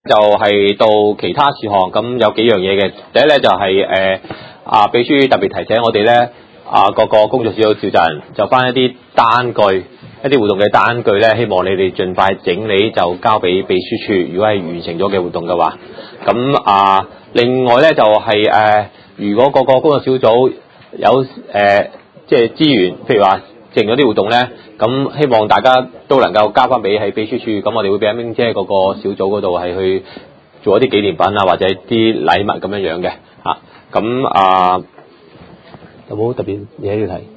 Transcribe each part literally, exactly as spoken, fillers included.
就係到其他事項，咁有幾樣嘢嘅。第一咧就係誒啊，秘書特別提醒我哋咧啊，各個工作小組召集人就翻一啲單據、一啲活動嘅單據咧，希望你哋盡快整理就交俾秘書處。如果係完成咗嘅活動嘅話，咁啊，另外咧就係、是、誒、呃，如果各個工作小組有誒、呃、即係資源，譬如話剩咗啲活動咧，咁希望大家都能夠交翻俾喺秘書處，咁我哋會俾阿明姐嗰個小組嗰度係去做一啲紀念品啊，或者啲禮物咁樣樣嘅嚇。咁啊，有冇特別嘢要睇？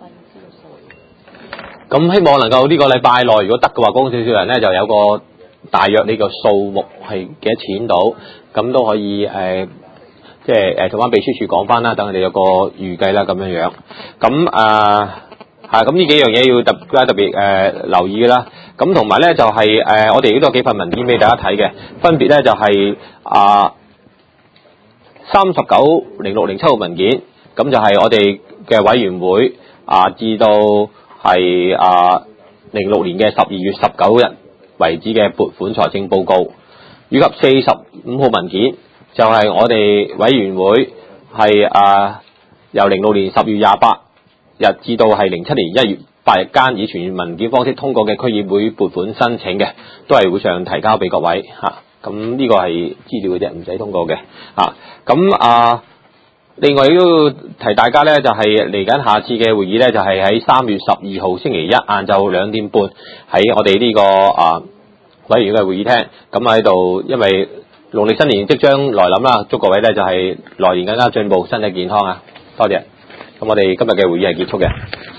咁希望能夠呢個禮拜內，如果得嘅話，工作小組人咧就有個大約呢個數目係幾多錢到，咁都可以誒、呃，即係誒同翻秘書處講翻啦，等佢哋有個預計啦咁樣樣。咁啊係咁呢幾樣嘢要特別特別誒、呃、留意嘅啦。咁同埋咧就係、是、誒、呃、我哋呢度有幾份文件俾大家睇嘅，分別咧就係、是、啊三十九零六零七號文件，咁就係我哋嘅委員會啊至到係啊零六年嘅十二月十九日為止嘅撥款財政報告，以及四十五號文件就係、是、我哋委員會係啊由零六年十月廿八日至到係零七年一月八日間以傳閱文件方式通過嘅區議會撥款申請嘅，都係會上提交俾各位嚇。咁、啊、呢個係資料嘅啫，唔使通過嘅嚇。咁啊，另外都提大家咧，就係嚟緊下次嘅會議咧，就係喺三月十二號星期一晏晝兩點半喺我哋呢、這個啊委員會嘅會議廳。咁喺度，因為農曆新年即將來臨啦，祝各位咧就係來年更加進步，身體健康啊！多謝。咁我哋今日嘅會議係結束嘅。